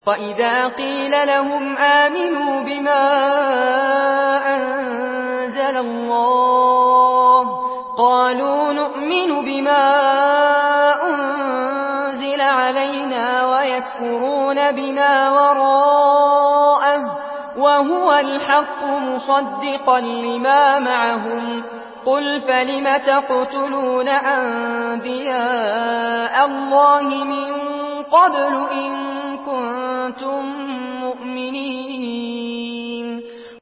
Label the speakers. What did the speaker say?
Speaker 1: وَإِذَا قِيلَ لَهُمْ آمِنُوا بِمَا أَنزَلَ اللَّهُ قَالُوا نُؤْمِنُ بِمَا أُنزِلَ عَلَيْنَا وَيَكْفُرُونَ بِمَا وَرَاءَهُ وَهُوَ الْحَقُّ مُصَدِّقًا لِّمَا مَعَهُمْ قُلْ فَلِمَ تَقْتُلُونَ أَنبِيَاءَ اللَّهِ مِن قَبْلُ إِن كُنتُم